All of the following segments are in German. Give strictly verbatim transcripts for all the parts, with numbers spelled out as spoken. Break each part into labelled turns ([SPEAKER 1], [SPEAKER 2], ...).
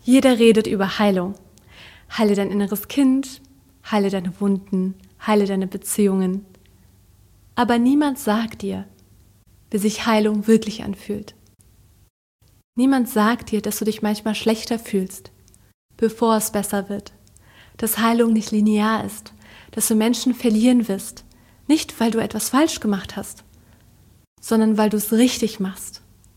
[SPEAKER 1] Jeder redet über Heilung. Heile dein inneres Kind, heile deine Wunden, heile deine Beziehungen. Aber niemand sagt dir, wie sich Heilung wirklich anfühlt. Niemand sagt dir, dass du dich manchmal schlechter fühlst, bevor es besser wird. Dass Heilung nicht linear ist, dass du Menschen verlieren wirst. Nicht, weil du etwas falsch gemacht hast, sondern weil du es richtig machst.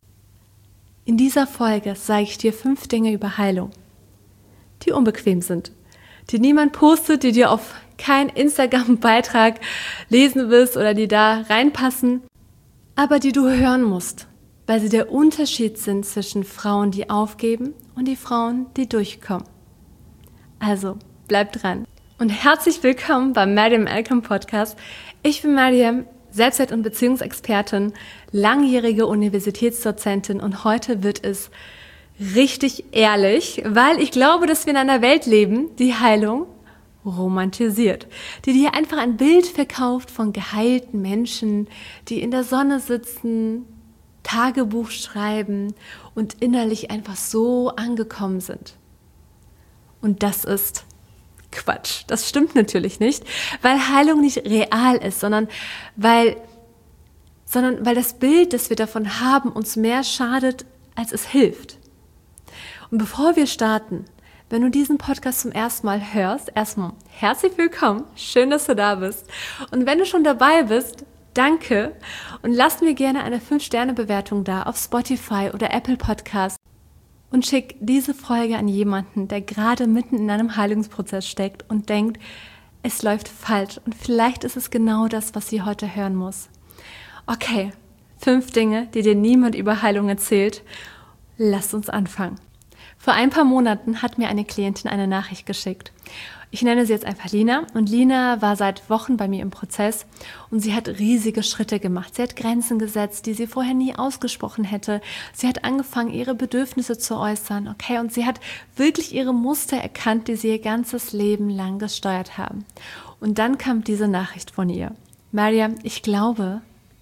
[SPEAKER 1] In dieser Folge sage ich dir fünf Dinge über Heilung, die unbequem sind, die niemand postet, die dir auf keinen Instagram-Beitrag lesen wirst oder die da reinpassen, aber die du hören musst, weil sie der Unterschied sind zwischen Frauen, die aufgeben und die Frauen, die durchkommen. Also, bleib dran. Und herzlich willkommen beim Mariam Malcolm Podcast. Ich bin Mariam, Selbstwert- und Beziehungsexpertin, langjährige Universitätsdozentin und heute wird es richtig ehrlich, weil ich glaube, dass wir in einer Welt leben, die Heilung romantisiert, die dir einfach ein Bild verkauft von geheilten Menschen, die in der Sonne sitzen, Tagebuch schreiben und innerlich einfach so angekommen sind. Und das ist Quatsch. Das stimmt natürlich nicht, weil Heilung nicht real ist, sondern weil, sondern weil das Bild, das wir davon haben, uns mehr schadet, als es hilft. Und bevor wir starten, wenn du diesen Podcast zum ersten Mal hörst, erstmal herzlich willkommen, schön, dass du da bist. Und wenn du schon dabei bist, danke und lass mir gerne eine fünf Sterne Bewertung da auf Spotify oder Apple Podcast. Und schick diese Folge an jemanden, der gerade mitten in einem Heilungsprozess steckt und denkt, es läuft falsch und vielleicht ist es genau das, was sie heute hören muss. Okay, fünf Dinge, die dir niemand über Heilung erzählt. Lasst uns anfangen. Vor ein paar Monaten hat mir eine Klientin eine Nachricht geschickt. Ich nenne sie jetzt einfach Lina und Lina war seit Wochen bei mir im Prozess und sie hat riesige Schritte gemacht. Sie hat Grenzen gesetzt, die sie vorher nie ausgesprochen hätte. Sie hat angefangen, ihre Bedürfnisse zu äußern, okay, und sie hat wirklich ihre Muster erkannt, die sie ihr ganzes Leben lang gesteuert haben. Und dann kam diese Nachricht von ihr. Mariam, ich glaube,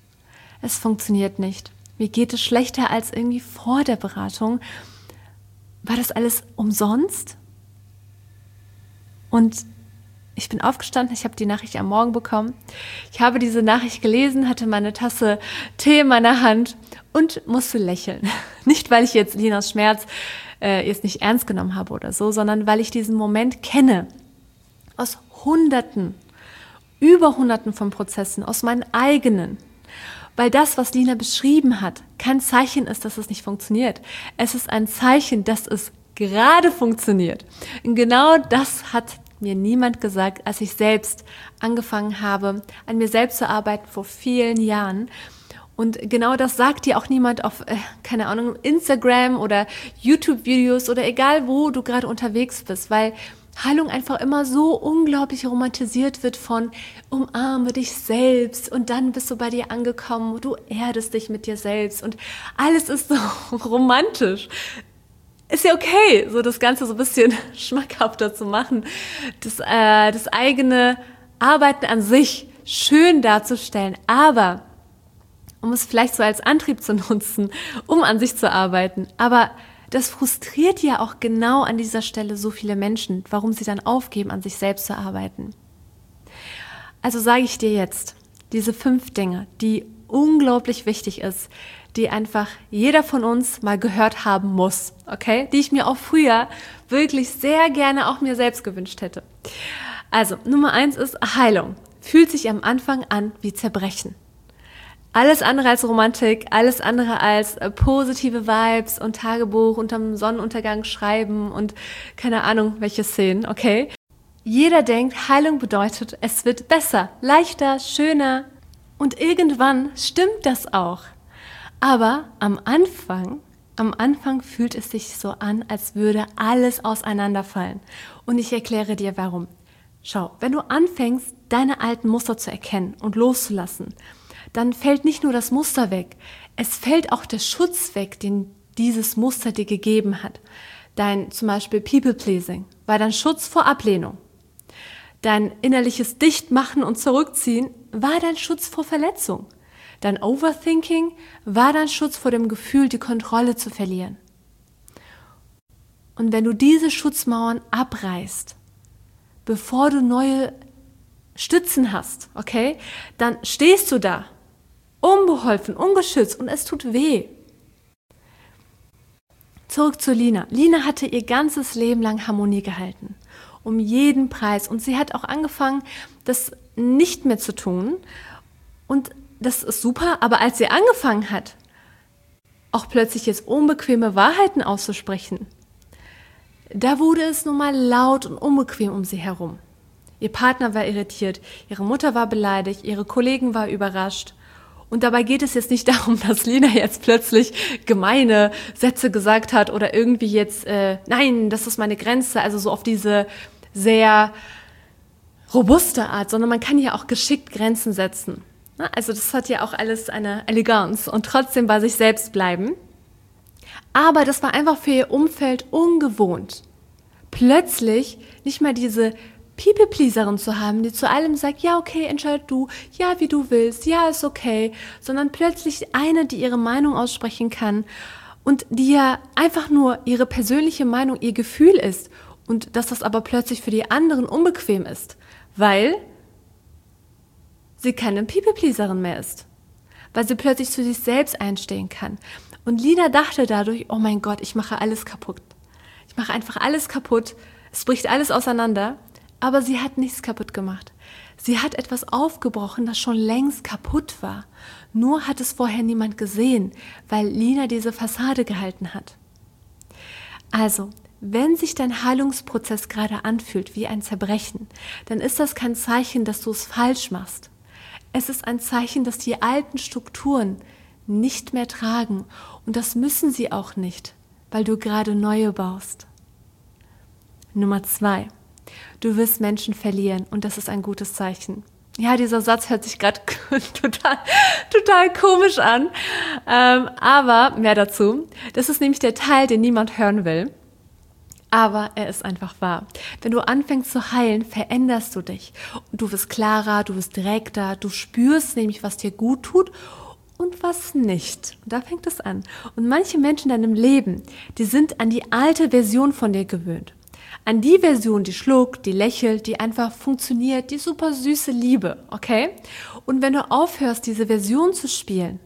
[SPEAKER 1] es funktioniert nicht. Mir geht es schlechter als irgendwie vor der Beratung. War das alles umsonst? Und ich bin aufgestanden, ich habe die Nachricht am Morgen bekommen. Ich habe diese Nachricht gelesen, hatte meine Tasse Tee in meiner Hand und musste lächeln. Nicht, weil ich jetzt Linas Schmerz äh, jetzt nicht ernst genommen habe oder so, sondern weil ich diesen Moment kenne. Aus Hunderten, über Hunderten von Prozessen, aus meinen eigenen. Weil das, was Lina beschrieben hat, kein Zeichen ist, dass es nicht funktioniert. Es ist ein Zeichen, dass es gerade funktioniert. Und genau das hat mir niemand gesagt, als ich selbst angefangen habe, an mir selbst zu arbeiten vor vielen Jahren. Und genau das sagt dir auch niemand auf, äh, keine Ahnung, Instagram oder YouTube-Videos oder egal, wo du gerade unterwegs bist, weil Heilung einfach immer so unglaublich romantisiert wird von umarme dich selbst und dann bist du bei dir angekommen, du erdest dich mit dir selbst und alles ist so romantisch. Ist ja okay, so das Ganze so ein bisschen schmackhafter zu machen, das, äh, das eigene Arbeiten an sich schön darzustellen, aber um es vielleicht so als Antrieb zu nutzen, um an sich zu arbeiten, aber das frustriert ja auch genau an dieser Stelle so viele Menschen, warum sie dann aufgeben, an sich selbst zu arbeiten. Also sage ich dir jetzt, diese fünf Dinge, die unglaublich wichtig ist, die einfach jeder von uns mal gehört haben muss, okay? Die ich mir auch früher wirklich sehr gerne auch mir selbst gewünscht hätte. Also, Nummer eins ist Heilung. Fühlt sich am Anfang an wie Zerbrechen. Alles andere als Romantik, alles andere als äh, positive Vibes und Tagebuch unterm Sonnenuntergang schreiben und keine Ahnung, welche Szenen, okay? Jeder denkt, Heilung bedeutet, es wird besser, leichter, schöner und irgendwann stimmt das auch. Aber am Anfang, am Anfang fühlt es sich so an, als würde alles auseinanderfallen. Und ich erkläre dir, warum. Schau, wenn du anfängst, deine alten Muster zu erkennen und loszulassen, dann fällt nicht nur das Muster weg, es fällt auch der Schutz weg, den dieses Muster dir gegeben hat. Dein zum Beispiel People-Pleasing war dein Schutz vor Ablehnung. Dein innerliches Dichtmachen und Zurückziehen war dein Schutz vor Verletzung. Dein Overthinking war dein Schutz vor dem Gefühl, die Kontrolle zu verlieren. Und wenn du diese Schutzmauern abreißt, bevor du neue Stützen hast, okay, dann stehst du da, unbeholfen, ungeschützt und es tut weh. Zurück zu Lina. Lina hatte ihr ganzes Leben lang Harmonie gehalten, um jeden Preis. Und sie hat auch angefangen, das nicht mehr zu tun. Und das ist super, aber als sie angefangen hat, auch plötzlich jetzt unbequeme Wahrheiten auszusprechen, da wurde es nun mal laut und unbequem um sie herum. Ihr Partner war irritiert, ihre Mutter war beleidigt, ihre Kollegen waren überrascht. Und dabei geht es jetzt nicht darum, dass Lina jetzt plötzlich gemeine Sätze gesagt hat oder irgendwie jetzt, äh, nein, das ist meine Grenze, also so auf diese sehr robuste Art, sondern man kann ja auch geschickt Grenzen setzen. Also das hat ja auch alles eine Eleganz und trotzdem bei sich selbst bleiben. Aber das war einfach für ihr Umfeld ungewohnt. Plötzlich nicht mal diese People-Pleaserin zu haben, die zu allem sagt, ja okay, entscheid du, ja wie du willst, ja ist okay, sondern plötzlich eine, die ihre Meinung aussprechen kann und die ja einfach nur ihre persönliche Meinung, ihr Gefühl ist und dass das aber plötzlich für die anderen unbequem ist, weil sie keine People-Pleaserin mehr ist, weil sie plötzlich zu sich selbst einstehen kann. Und Lina dachte dadurch, oh mein Gott, ich mache alles kaputt. Ich mache einfach alles kaputt, es bricht alles auseinander. Aber sie hat nichts kaputt gemacht. Sie hat etwas aufgebrochen, das schon längst kaputt war. Nur hat es vorher niemand gesehen, weil Lina diese Fassade gehalten hat. Also, wenn sich dein Heilungsprozess gerade anfühlt wie ein Zerbrechen, dann ist das kein Zeichen, dass du es falsch machst. Es ist ein Zeichen, dass die alten Strukturen nicht mehr tragen. Und das müssen sie auch nicht, weil du gerade neue baust. Nummer zwei. Du wirst Menschen verlieren und das ist ein gutes Zeichen. Ja, dieser Satz hört sich gerade total, total komisch an, ähm, aber mehr dazu. Das ist nämlich der Teil, den niemand hören will, aber er ist einfach wahr. Wenn du anfängst zu heilen, veränderst du dich. Und du wirst klarer, du wirst direkter, du spürst nämlich, was dir gut tut und was nicht. Und da fängt es an. Und manche Menschen in deinem Leben, die sind an die alte Version von dir gewöhnt. An die Version, die schluckt, die lächelt, die einfach funktioniert, die super süße Liebe, okay? Und wenn du aufhörst, diese Version zu spielen,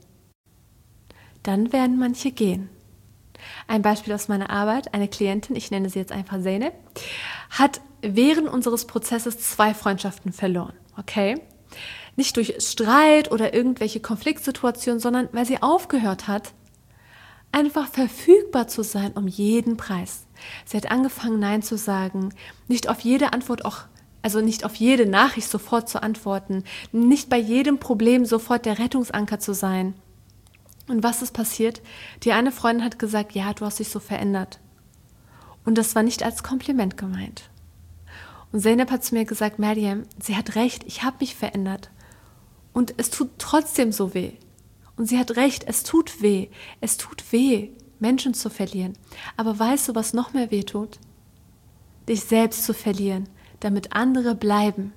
[SPEAKER 1] dann werden manche gehen. Ein Beispiel aus meiner Arbeit, eine Klientin, ich nenne sie jetzt einfach Zeynep, hat während unseres Prozesses zwei Freundschaften verloren, okay? Nicht durch Streit oder irgendwelche Konfliktsituationen, sondern weil sie aufgehört hat, einfach verfügbar zu sein um jeden Preis. Sie hat angefangen, Nein zu sagen, nicht auf jede Antwort auch, also nicht auf jede Nachricht sofort zu antworten, nicht bei jedem Problem sofort der Rettungsanker zu sein. Und was ist passiert? Die eine Freundin hat gesagt, ja, du hast dich so verändert. Und das war nicht als Kompliment gemeint. Und Zeynep hat zu mir gesagt, Maryam, sie hat recht, ich habe mich verändert. Und es tut trotzdem so weh. Und sie hat recht, es tut weh. Es tut weh, Menschen zu verlieren. Aber weißt du, was noch mehr weh tut? Dich selbst zu verlieren, damit andere bleiben.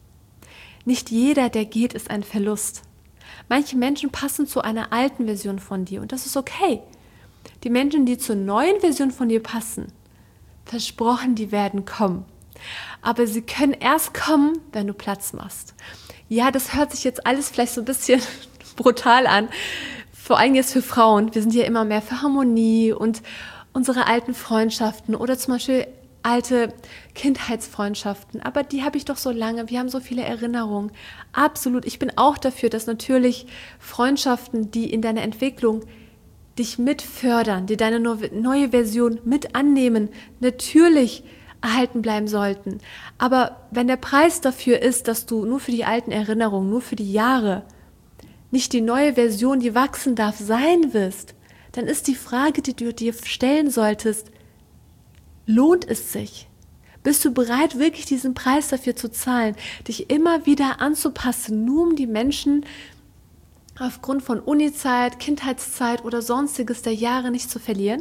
[SPEAKER 1] Nicht jeder, der geht, ist ein Verlust. Manche Menschen passen zu einer alten Version von dir und das ist okay. Die Menschen, die zur neuen Version von dir passen, versprochen, die werden kommen. Aber sie können erst kommen, wenn du Platz machst. Ja, das hört sich jetzt alles vielleicht so ein bisschen brutal an, vor allem jetzt für Frauen. Wir sind ja immer mehr für Harmonie und unsere alten Freundschaften oder zum Beispiel alte Kindheitsfreundschaften, aber die habe ich doch so lange, wir haben so viele Erinnerungen. Absolut, ich bin auch dafür, dass natürlich Freundschaften, die in deiner Entwicklung dich mit fördern, die deine neue Version mit annehmen, natürlich erhalten bleiben sollten. Aber wenn der Preis dafür ist, dass du nur für die alten Erinnerungen, nur für die Jahre nicht die neue Version, die wachsen darf, sein wirst, dann ist die Frage, die du dir stellen solltest, lohnt es sich? Bist du bereit, wirklich diesen Preis dafür zu zahlen, dich immer wieder anzupassen, nur um die Menschen aufgrund von Unizeit, Kindheitszeit oder sonstiges der Jahre nicht zu verlieren?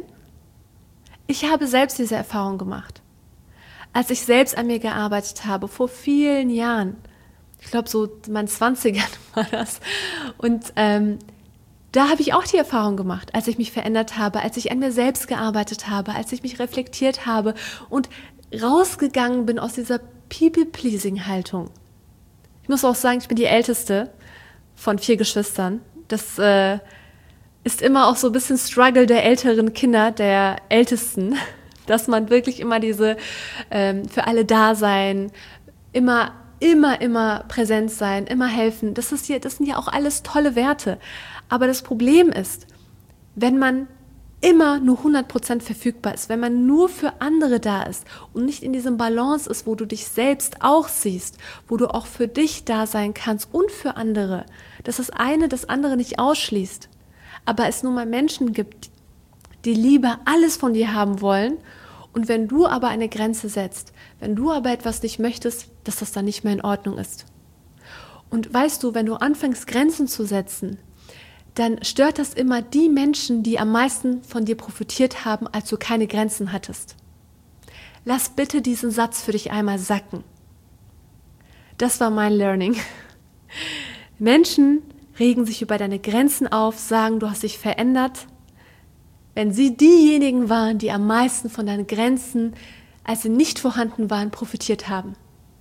[SPEAKER 1] Ich habe selbst diese Erfahrung gemacht. Als ich selbst an mir gearbeitet habe, vor vielen Jahren, ich glaube so in meinen Zwanzigern war das, und ähm, da habe ich auch die Erfahrung gemacht, als ich mich verändert habe, als ich an mir selbst gearbeitet habe, als ich mich reflektiert habe und rausgegangen bin aus dieser People-Pleasing-Haltung. Ich muss auch sagen, ich bin die Älteste von vier Geschwistern. Das äh, ist immer auch so ein bisschen Struggle der älteren Kinder, der Ältesten, dass man wirklich immer diese ähm, für alle da sein, immer, immer, immer präsent sein, immer helfen. Das ist hier, das sind ja auch alles tolle Werte. Aber das Problem ist, wenn man immer nur hundert Prozent verfügbar ist, wenn man nur für andere da ist und nicht in diesem Balance ist, wo du dich selbst auch siehst, wo du auch für dich da sein kannst und für andere, dass das eine das andere nicht ausschließt, aber es nun mal Menschen gibt, die lieber alles von dir haben wollen, und wenn du aber eine Grenze setzt, wenn du aber etwas nicht möchtest, dass das dann nicht mehr in Ordnung ist. Und weißt du, wenn du anfängst, Grenzen zu setzen, dann stört das immer die Menschen, die am meisten von dir profitiert haben, als du keine Grenzen hattest. Lass bitte diesen Satz für dich einmal sacken. Das war mein Learning. Menschen regen sich über deine Grenzen auf, sagen, du hast dich verändert, wenn sie diejenigen waren, die am meisten von deinen Grenzen, als sie nicht vorhanden waren, profitiert haben.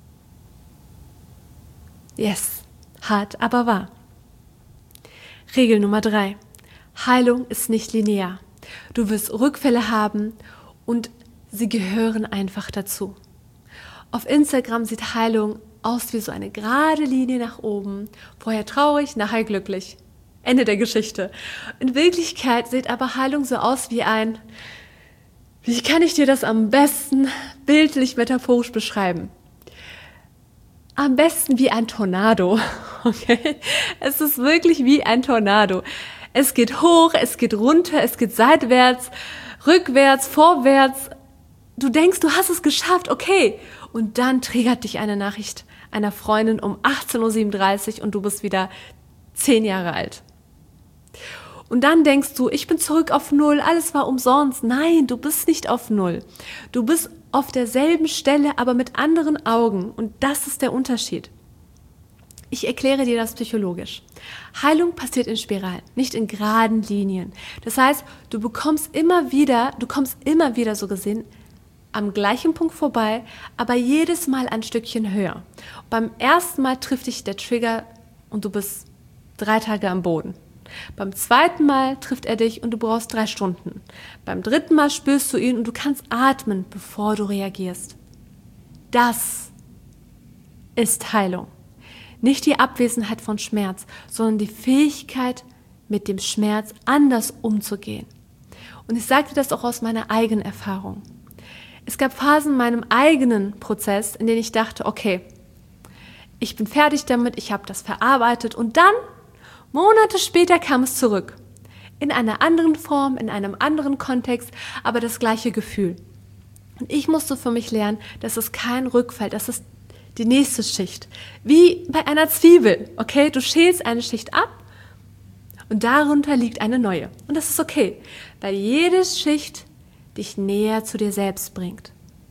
[SPEAKER 1] Yes, hart, aber wahr. Regel Nummer drei. Heilung ist nicht linear. Du wirst Rückfälle haben und sie gehören einfach dazu. Auf Instagram sieht Heilung aus wie so eine gerade Linie nach oben. Vorher traurig, nachher glücklich. Ende der Geschichte. In Wirklichkeit sieht aber Heilung so aus wie ein, wie kann ich dir das am besten bildlich, metaphorisch beschreiben? Am besten wie ein Tornado, okay? Es ist wirklich wie ein Tornado. Es geht hoch, es geht runter, es geht seitwärts, rückwärts, vorwärts. Du denkst, du hast es geschafft, okay. Und dann triggert dich eine Nachricht einer Freundin um achtzehn Uhr siebenunddreißig und du bist wieder zehn Jahre alt. Und dann denkst du, ich bin zurück auf Null, alles war umsonst. Nein, du bist nicht auf Null. Du bist auf derselben Stelle, aber mit anderen Augen. Und das ist der Unterschied. Ich erkläre dir das psychologisch. Heilung passiert in Spiralen, nicht in geraden Linien. Das heißt, du bekommst immer wieder, du kommst immer wieder so gesehen am gleichen Punkt vorbei, aber jedes Mal ein Stückchen höher. Beim ersten Mal trifft dich der Trigger und du bist drei Tage am Boden. Beim zweiten Mal trifft er dich und du brauchst drei Stunden. Beim dritten Mal spürst du ihn und du kannst atmen, bevor du reagierst. Das ist Heilung. Nicht die Abwesenheit von Schmerz, sondern die Fähigkeit, mit dem Schmerz anders umzugehen. Und ich sage dir das auch aus meiner eigenen Erfahrung. Es gab Phasen in meinem eigenen Prozess, in denen ich dachte, okay, ich bin fertig damit, ich habe das verarbeitet und dann Monate später kam es zurück. In einer anderen Form, in einem anderen Kontext, aber das gleiche Gefühl. Und ich musste für mich lernen, dass es kein Rückfall, das ist die nächste Schicht. Wie bei einer Zwiebel, okay? Du schälst eine Schicht ab und darunter liegt eine neue. Und das ist okay, weil jede Schicht dich näher zu dir selbst bringt.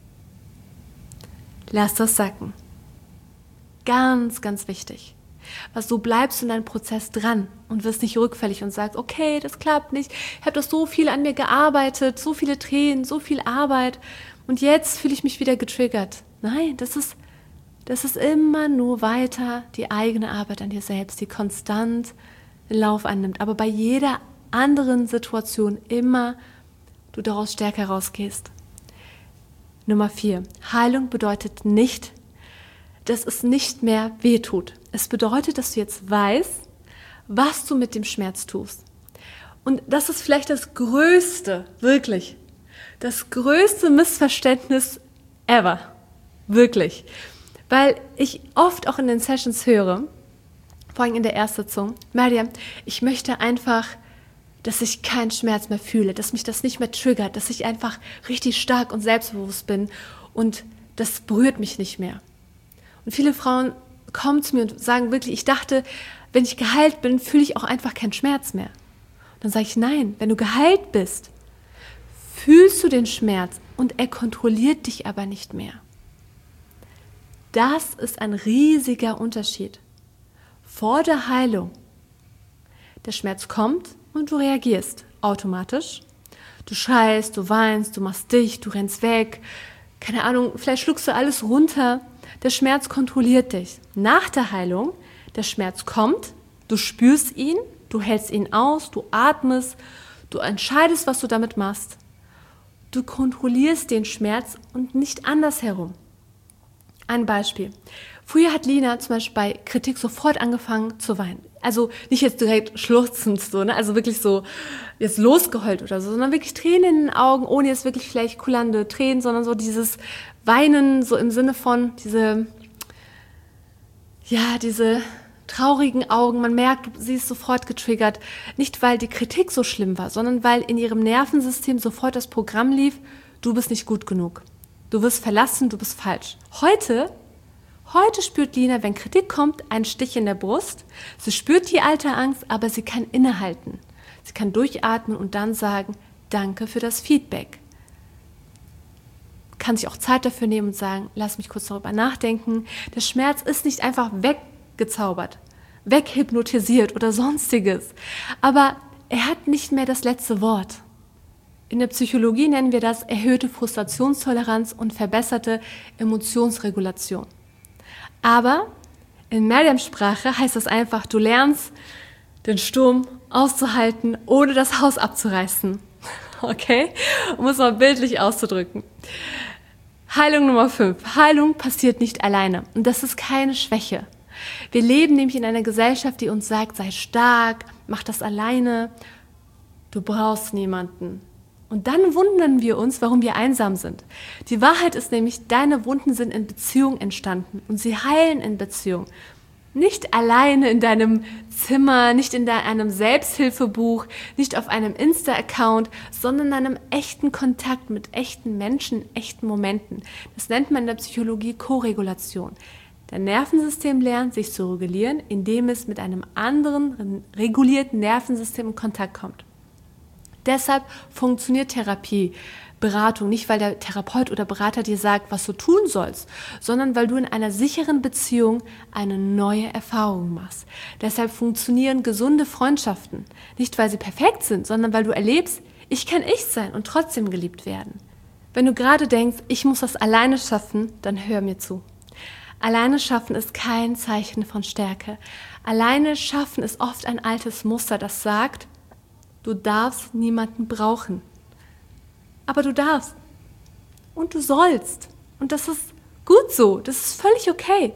[SPEAKER 1] Lass das sacken. Ganz, ganz wichtig. Was so bleibst du in deinem Prozess dran und wirst nicht rückfällig und sagst, okay, das klappt nicht, ich habe doch so viel an mir gearbeitet, so viele Tränen, so viel Arbeit und jetzt fühle ich mich wieder getriggert. Nein, das ist, das ist immer nur weiter die eigene Arbeit an dir selbst, die konstant den Lauf annimmt, aber bei jeder anderen Situation immer du daraus stärker rausgehst. Nummer vier. Heilung bedeutet nicht, dass es nicht mehr wehtut. Es bedeutet, dass du jetzt weißt, was du mit dem Schmerz tust. Und das ist vielleicht das größte, wirklich, das größte Missverständnis ever. Wirklich. Weil ich oft auch in den Sessions höre, vor allem in der Erstsitzung, Mariam, ich möchte einfach, dass ich keinen Schmerz mehr fühle, dass mich das nicht mehr triggert, dass ich einfach richtig stark und selbstbewusst bin und das berührt mich nicht mehr. Und viele Frauen kommen zu mir und sagen wirklich, ich dachte, wenn ich geheilt bin, fühle ich auch einfach keinen Schmerz mehr. Und dann sage ich, nein, wenn du geheilt bist, fühlst du den Schmerz und er kontrolliert dich aber nicht mehr. Das ist ein riesiger Unterschied. Vor der Heilung Der Schmerz kommt und du reagierst automatisch. Du schreist, du weinst, du machst dicht, du rennst weg. Keine Ahnung, vielleicht schluckst du alles runter. Der Schmerz kontrolliert dich. Nach der Heilung, der Schmerz kommt, du spürst ihn, du hältst ihn aus, du atmest, du entscheidest, was du damit machst. Du kontrollierst den Schmerz und nicht andersherum. Ein Beispiel. Früher hat Lina zum Beispiel bei Kritik sofort angefangen zu weinen. Also nicht jetzt direkt schluchzend, so, ne? Also wirklich so jetzt losgeheult oder so, sondern wirklich Tränen in den Augen, ohne jetzt wirklich vielleicht kullernde Tränen, sondern so dieses Weinen, so im Sinne von diese, ja, diese traurigen Augen. Man merkt, sie ist sofort getriggert. Nicht, weil die Kritik so schlimm war, sondern weil in ihrem Nervensystem sofort das Programm lief, du bist nicht gut genug. Du wirst verlassen, du bist falsch. Heute, heute spürt Lina, wenn Kritik kommt, einen Stich in der Brust. Sie spürt die alte Angst, aber sie kann innehalten. Sie kann durchatmen und dann sagen, danke für das Feedback. Kann sich auch Zeit dafür nehmen und sagen, lass mich kurz darüber nachdenken. Der Schmerz ist nicht einfach weggezaubert, weghypnotisiert oder sonstiges. Aber er hat nicht mehr das letzte Wort. In der Psychologie nennen wir das erhöhte Frustrationstoleranz und verbesserte Emotionsregulation. Aber in Mediumsprache heißt das einfach, du lernst, den Sturm auszuhalten, ohne das Haus abzureißen. Okay? Um es mal bildlich auszudrücken. Heilung Nummer fünf. Heilung passiert nicht alleine. Und das ist keine Schwäche. Wir leben nämlich in einer Gesellschaft, die uns sagt, sei stark, mach das alleine. Du brauchst niemanden. Und dann wundern wir uns, warum wir einsam sind. Die Wahrheit ist nämlich, deine Wunden sind in Beziehung entstanden und sie heilen in Beziehung. Nicht alleine in deinem Zimmer, nicht in einem Selbsthilfebuch, nicht auf einem Insta-Account, sondern in einem echten Kontakt mit echten Menschen, echten Momenten. Das nennt man in der Psychologie Koregulation. Dein Nervensystem lernt, sich zu regulieren, indem es mit einem anderen regulierten Nervensystem in Kontakt kommt. Deshalb funktioniert Therapie, Beratung, nicht weil der Therapeut oder Berater dir sagt, was du tun sollst, sondern weil du in einer sicheren Beziehung eine neue Erfahrung machst. Deshalb funktionieren gesunde Freundschaften, nicht weil sie perfekt sind, sondern weil du erlebst, ich kann ich sein und trotzdem geliebt werden. Wenn du gerade denkst, ich muss das alleine schaffen, dann hör mir zu. Alleine schaffen ist kein Zeichen von Stärke. Alleine schaffen ist oft ein altes Muster, das sagt, du darfst niemanden brauchen. Aber du darfst. Und du sollst. Und das ist gut so. Das ist völlig okay.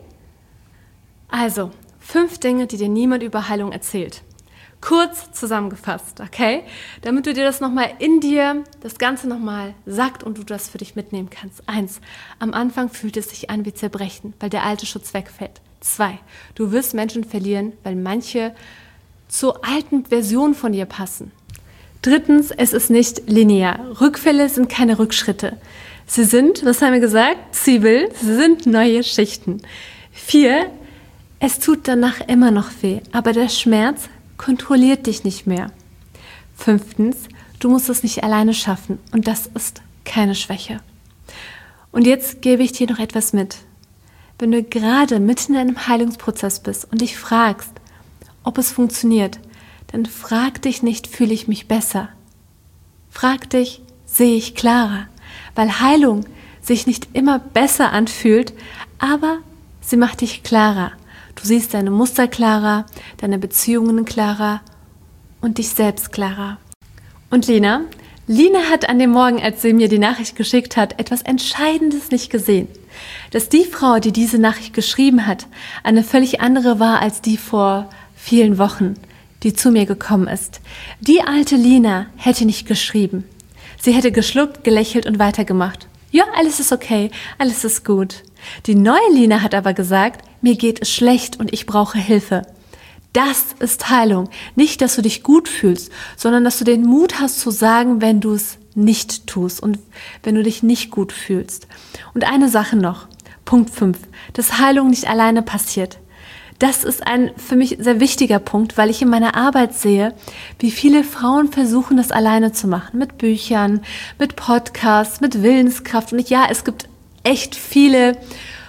[SPEAKER 1] Also, fünf Dinge, die dir niemand über Heilung erzählt. Kurz zusammengefasst, okay? Damit du dir das nochmal in dir, das Ganze nochmal sagt und du das für dich mitnehmen kannst. Eins, am Anfang fühlt es sich an wie Zerbrechen, weil der alte Schutz wegfällt. Zwei, du wirst Menschen verlieren, weil manche zur alten Version von dir passen. Drittens, es ist nicht linear. Rückfälle sind keine Rückschritte. Sie sind, was haben wir gesagt? Zwiebel, sie sind neue Schichten. Vier, es tut danach immer noch weh, aber der Schmerz kontrolliert dich nicht mehr. Fünftens, du musst es nicht alleine schaffen und das ist keine Schwäche. Und jetzt gebe ich dir noch etwas mit. Wenn du gerade mitten in einem Heilungsprozess bist und dich fragst, ob es funktioniert, dann frag dich nicht, fühle ich mich besser? Frag dich, sehe ich klarer? Weil Heilung sich nicht immer besser anfühlt, aber sie macht dich klarer. Du siehst deine Muster klarer, deine Beziehungen klarer und dich selbst klarer. Und Lina? Lina hat an dem Morgen, als sie mir die Nachricht geschickt hat, etwas Entscheidendes nicht gesehen. Dass die Frau, die diese Nachricht geschrieben hat, eine völlig andere war als die vor vielen Wochen, die zu mir gekommen ist. Die alte Lina hätte nicht geschrieben. Sie hätte geschluckt, gelächelt und weitergemacht. Ja, alles ist okay, alles ist gut. Die neue Lina hat aber gesagt, mir geht es schlecht und ich brauche Hilfe. Das ist Heilung. Nicht, dass du dich gut fühlst, sondern dass du den Mut hast zu sagen, wenn du es nicht tust und wenn du dich nicht gut fühlst. Und eine Sache noch, Punkt fünf, dass Heilung nicht alleine passiert. Das ist ein für mich sehr wichtiger Punkt, weil ich in meiner Arbeit sehe, wie viele Frauen versuchen, das alleine zu machen. Mit Büchern, mit Podcasts, mit Willenskraft. Und ja, es gibt echt viele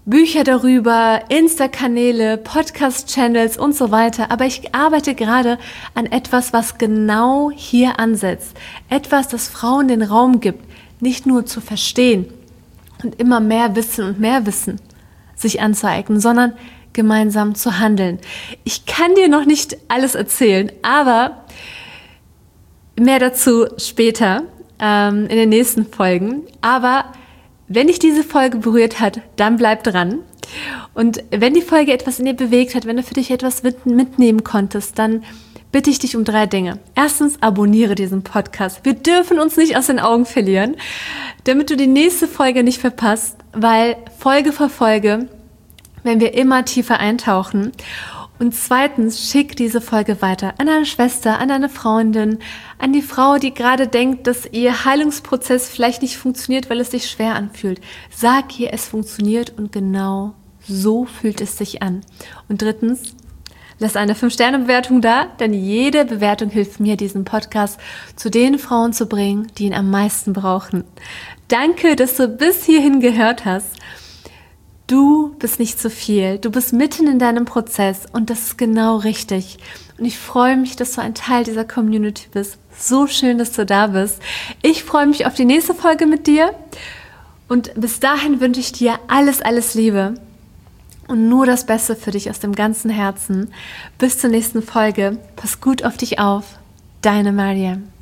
[SPEAKER 1] Bücher darüber, Insta-Kanäle, Podcast-Channels und so weiter. Aber ich arbeite gerade an etwas, was genau hier ansetzt. Etwas, das Frauen den Raum gibt, nicht nur zu verstehen und immer mehr Wissen und mehr Wissen sich anzueignen, sondern gemeinsam zu handeln. Ich kann dir noch nicht alles erzählen, aber mehr dazu später ähm, in den nächsten Folgen. Aber wenn dich diese Folge berührt hat, dann bleib dran. Und wenn die Folge etwas in dir bewegt hat, wenn du für dich etwas mitnehmen konntest, dann bitte ich dich um drei Dinge. Erstens, abonniere diesen Podcast. Wir dürfen uns nicht aus den Augen verlieren, damit du die nächste Folge nicht verpasst, weil Folge für Folge, wenn wir immer tiefer eintauchen. Und zweitens, schick diese Folge weiter an deine Schwester, an deine Freundin, an die Frau, die gerade denkt, dass ihr Heilungsprozess vielleicht nicht funktioniert, weil es sich schwer anfühlt. Sag ihr, es funktioniert und genau so fühlt es sich an. Und drittens, lass eine fünf Sterne Bewertung da, denn jede Bewertung hilft mir, diesen Podcast zu den Frauen zu bringen, die ihn am meisten brauchen. Danke, dass du bis hierhin gehört hast. Du bist nicht zu viel, du bist mitten in deinem Prozess und das ist genau richtig. Und ich freue mich, dass du ein Teil dieser Community bist. So schön, dass du da bist. Ich freue mich auf die nächste Folge mit dir und bis dahin wünsche ich dir alles, alles Liebe und nur das Beste für dich aus dem ganzen Herzen. Bis zur nächsten Folge. Pass gut auf dich auf. Deine Mariam.